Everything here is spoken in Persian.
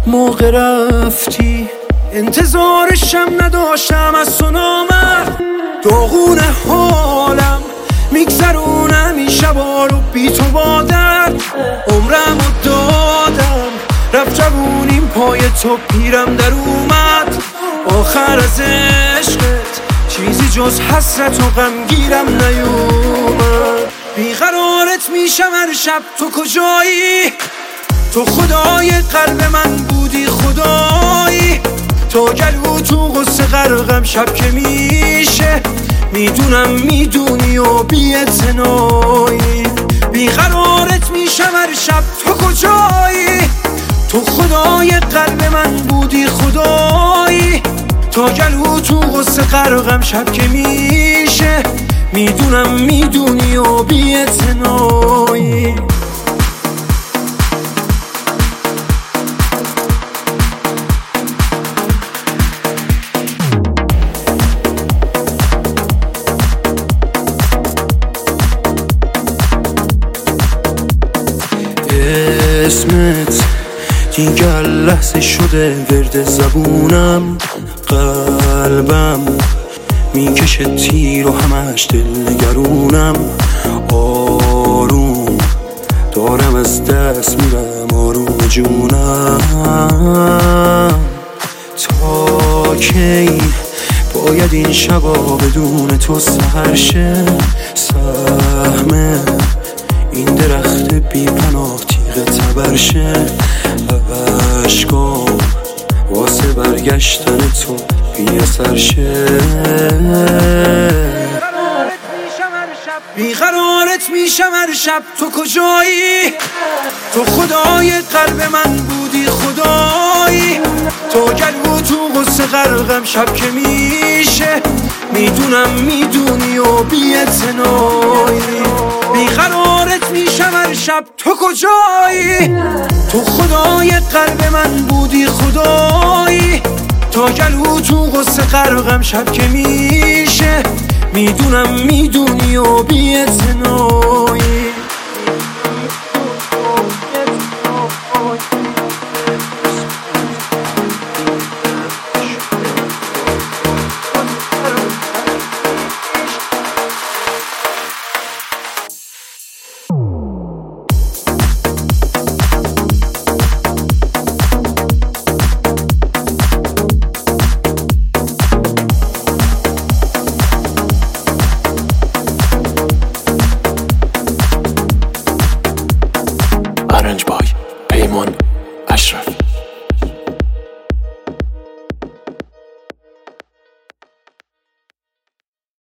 موقع رفتی انتظارشم نداشتم از تو نامرد. داغون حالم میگذرونم این شبا رو بی تو با درد. عمرمو دادم رفت جوونیم پای تو پیرم در اومد. آخر از عشقت چیزی جز حسرت و غمگیرم نیومد. بیقرارت میشم هر شب تو کجایی؟ تو خدای قلب من بودی خدایی. تو گلو تو غصه غرقم شب که میشه. میدونم میدونی و بی‌اعتنایی. بیقرارت میشم هر شب تو کجایی؟ تو خدای قلب من بودی خدایی. تا گلو تو غصه غرقم شب که میشه. میدونم میدونی و بی‌اعتنایی. اسمت دیگر لحظه شده ورد زبونم. قلبم میکشه تیر و همش دل نگرونم. آروم دارم از دست میرم آروم جونم. تا کی باید این شبا بدون تو سحر شه؟ سهم این درخت بی پناه تیغ تبرشه. عشقام واسه برگشتن تو بی اثر شه. بیقرارت میشم هر شب تو کجایی؟ تو خدای قلب من بودی خدایی. تو گلو تو غصه غرقم شب که میشه. میدونم میدونی و بی‌اعتنایی. بیقرارت میشم هر شب تو کجایی؟ تو خدای قلب من بودی خدایی. تا گلو تو غصه غرقم شب که میشه. میدونم میدونی و بی‌اعتنایی. Arrange by Paymon.